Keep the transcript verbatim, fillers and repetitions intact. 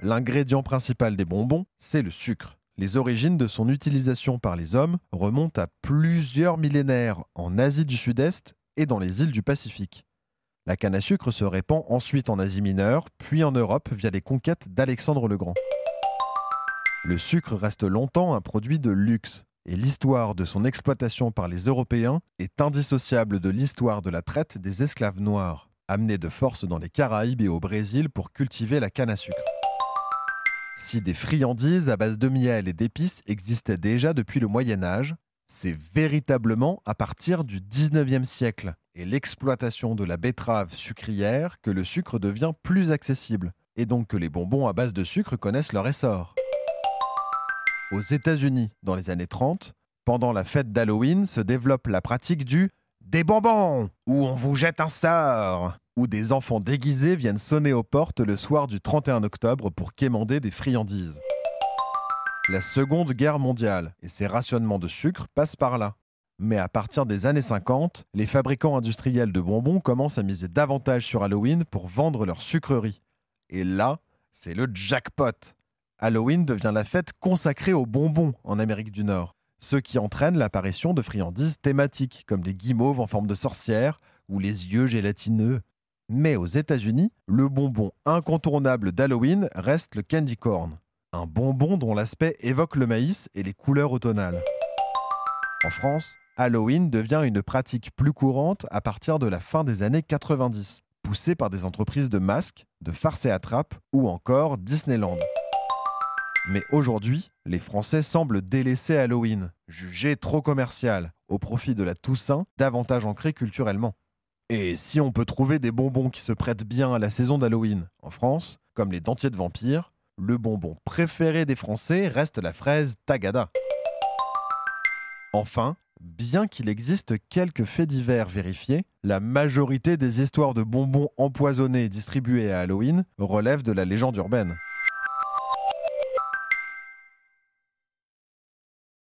L'ingrédient principal des bonbons, c'est le sucre. Les origines de son utilisation par les hommes remontent à plusieurs millénaires en Asie du Sud-Est et dans les îles du Pacifique. La canne à sucre se répand ensuite en Asie mineure, puis en Europe via les conquêtes d'Alexandre le Grand. Le sucre reste longtemps un produit de luxe, et l'histoire de son exploitation par les Européens est indissociable de l'histoire de la traite des esclaves noirs, amenés de force dans les Caraïbes et au Brésil pour cultiver la canne à sucre. Si des friandises à base de miel et d'épices existaient déjà depuis le Moyen-Âge, c'est véritablement à partir du dix-neuvième siècle et l'exploitation de la betterave sucrière que le sucre devient plus accessible, et donc que les bonbons à base de sucre connaissent leur essor. Aux États-Unis, dans les années trente, pendant la fête d'Halloween se développe la pratique du « des bonbons » où on vous jette un sort, où des enfants déguisés viennent sonner aux portes le soir du trente et un octobre pour quémander des friandises. La Seconde Guerre mondiale et ses rationnements de sucre passent par là. Mais à partir des années cinquante, les fabricants industriels de bonbons commencent à miser davantage sur Halloween pour vendre leurs sucreries. Et là, c'est le jackpot. Halloween devient la fête consacrée aux bonbons en Amérique du Nord, ce qui entraîne l'apparition de friandises thématiques comme les guimauves en forme de sorcière ou les yeux gélatineux. Mais aux États-Unis, le bonbon incontournable d'Halloween reste le candy corn, un bonbon dont l'aspect évoque le maïs et les couleurs automnales. En France, Halloween devient une pratique plus courante à partir de la fin des années quatre-vingt-dix, poussée par des entreprises de masques, de farces et attrapes ou encore Disneyland. Mais aujourd'hui, les Français semblent délaisser Halloween, jugé trop commercial, au profit de la Toussaint, davantage ancrée culturellement. Et si on peut trouver des bonbons qui se prêtent bien à la saison d'Halloween en France, comme les dentiers de vampire, le bonbon préféré des Français reste la fraise Tagada. Enfin, bien qu'il existe quelques faits divers vérifiés, la majorité des histoires de bonbons empoisonnés distribués à Halloween relèvent de la légende urbaine.